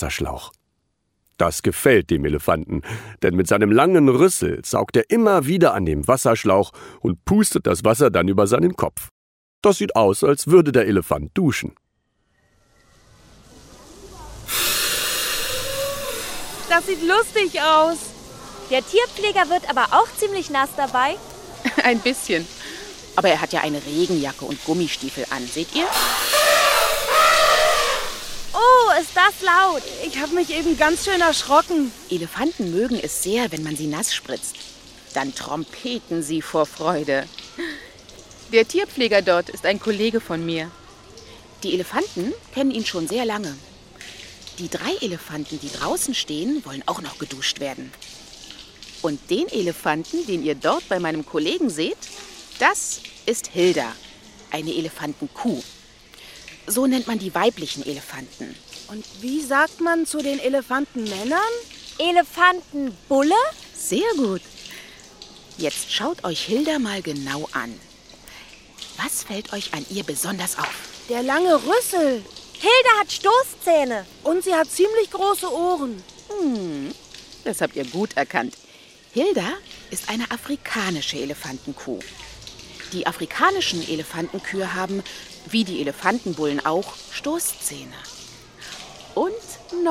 Wasserschlauch. Das gefällt dem Elefanten, denn mit seinem langen Rüssel saugt er immer wieder an dem Wasserschlauch und pustet das Wasser dann über seinen Kopf. Das sieht aus, als würde der Elefant duschen. Das sieht lustig aus. Der Tierpfleger wird aber auch ziemlich nass dabei. Ein bisschen. Aber er hat ja eine Regenjacke und Gummistiefel an, seht ihr? Oh, ist das laut. Ich habe mich eben ganz schön erschrocken. Elefanten mögen es sehr, wenn man sie nass spritzt. Dann trompeten sie vor Freude. Der Tierpfleger dort ist ein Kollege von mir. Die Elefanten kennen ihn schon sehr lange. Die 3 Elefanten, die draußen stehen, wollen auch noch geduscht werden. Und den Elefanten, den ihr dort bei meinem Kollegen seht, das ist Hilda, eine Elefantenkuh. So nennt man die weiblichen Elefanten. Und wie sagt man zu den Elefantenmännern? Elefantenbulle? Sehr gut. Jetzt schaut euch Hilda mal genau an. Was fällt euch an ihr besonders auf? Der lange Rüssel. Hilda hat Stoßzähne. Und sie hat ziemlich große Ohren. Das habt ihr gut erkannt. Hilda ist eine afrikanische Elefantenkuh. Die afrikanischen Elefantenkühe haben, wie die Elefantenbullen auch, Stoßzähne. Und noch